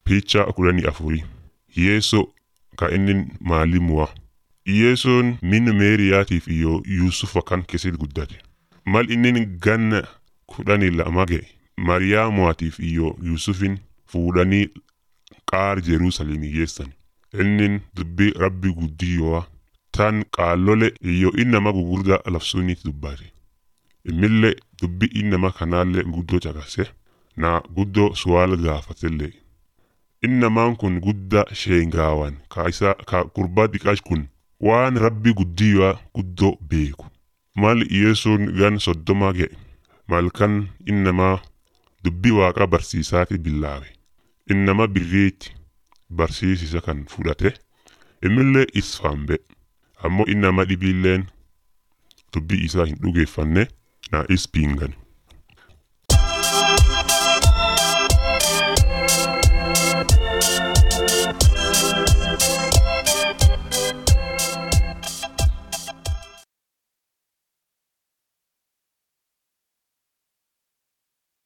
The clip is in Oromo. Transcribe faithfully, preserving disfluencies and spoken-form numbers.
Picha kudhanii afurii. Yeesoo ka inni maalimuwa. Yeesoon min Meeriyaatiif iyo Yuusufa kan keessa guddate. Mal inni ganna kudhanii lama ga'e Mariyaamuwaatiif iyo Yuusufin fuudhanii qaar Jerusalemii geessan. Inni dubbii Rabbi guddiyoo tan qaalole iyo innama gugurdaa labsuunitti dubbate. Immillee dubbii innama kanaallee guddoo caqase na guddoo su'aala gaafatellee. Innamaan kun guddaa sheengaawan ka isa ka gurbaa diqaash kun waan Rabbi guddiyoo guddoo beeku. Mal Yeesoon gan soddoma ga'e malkan innamaa dubbii waaqa barsiisaati billaawe. Innama birriitti barsiisisa kan fudhate immillee isfaambe ammoo innama dhibiilleen dubbii isaa hin dhugeeffanne na ispingan.